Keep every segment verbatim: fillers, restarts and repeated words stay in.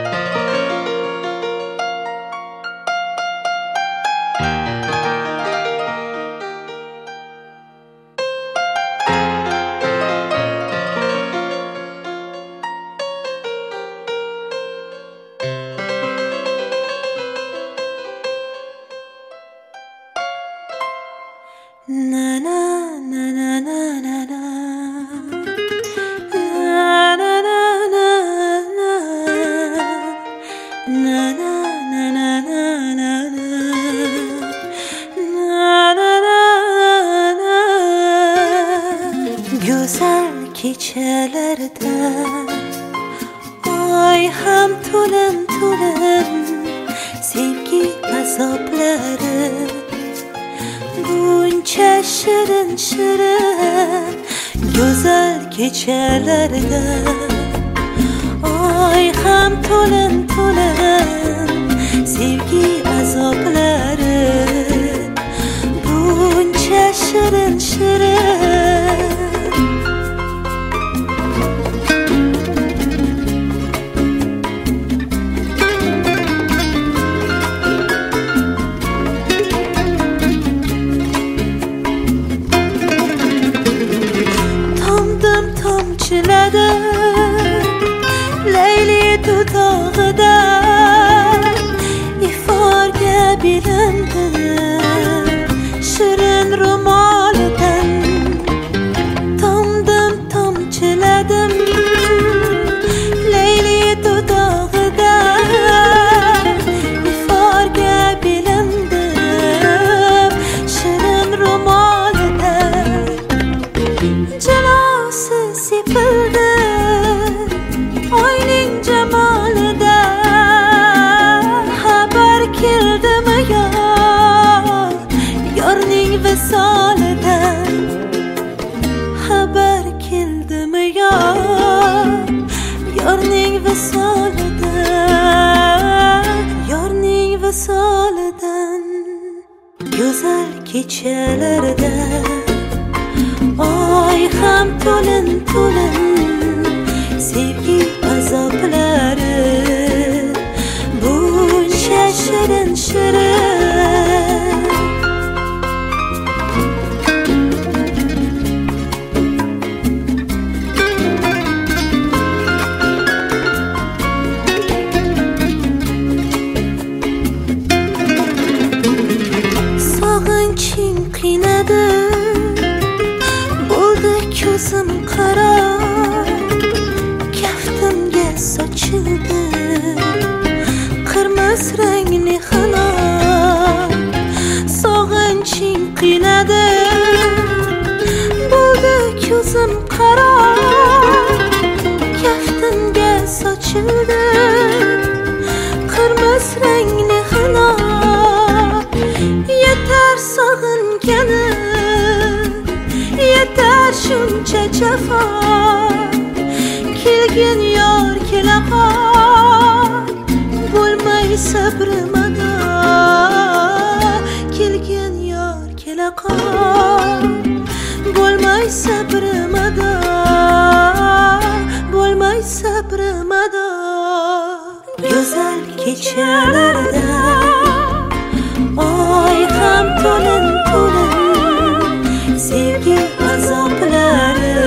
Na na na na na na na na na na na na na na na. Güzel keçelerde ay hem tulen tulen sevgi azapları bunca şirin şirin güzel keçelerde ay hem tulen tulen sevgi azapları bunca şirin şirin. Leyli dudağıda ifarge bilendim şirin rumalden tamdım tamçıladım Leyli dudağıda ifarge bilendim şirin rumalden celası sipildi oyning cemalida haber keldimi ya yorning visolidan haber keldimi ya yorning visolidan yorning visolidan güzel keçelerde ay ham to'lin to'lin sevgi azapları bunca şirin şirin. Sağınçın kıynadı buldu gözüm kara saçıldı kırmızı rengli halam sağınçın kıynadı buldu gözüm kara kaftimga saçıldı kırmızı rengli halam yeter sağınganim yeter şuncha jafo kelgin yor kelaqol bo'lmay sabrimada kelgin yor kelaqol bo'lmay sabrimada bo'lmay sabrimada güzel keçelerde ay ham to'lin to'lin sevgi azapları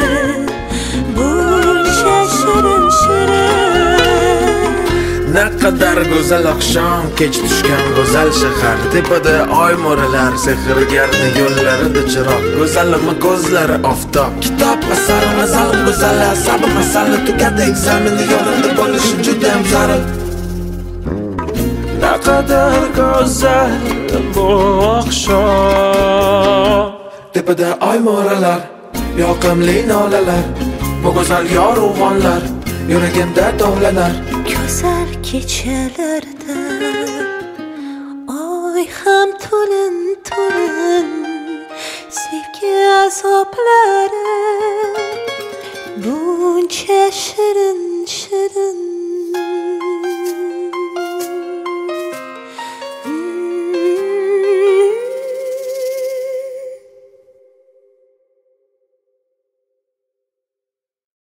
ne kadar güzel akşam kech tushgan go'zal shahar tepada oy mo'ralar sehrgarni yo'llarida chiroq go'zalimi ko'zlari oftob kitob asar mazal go'zal sabr masala tugadi ekzameni yo'lida bo'lishi juda ham zarur ne kadar güzel bu akşam tepada oy mo'ralar yoqimli nolalar bu go'zal yorug'onlar yuragimda tovlanar güzel keçelerde ay ham to'lin to'lin sevgi azapları buncha şirin şirin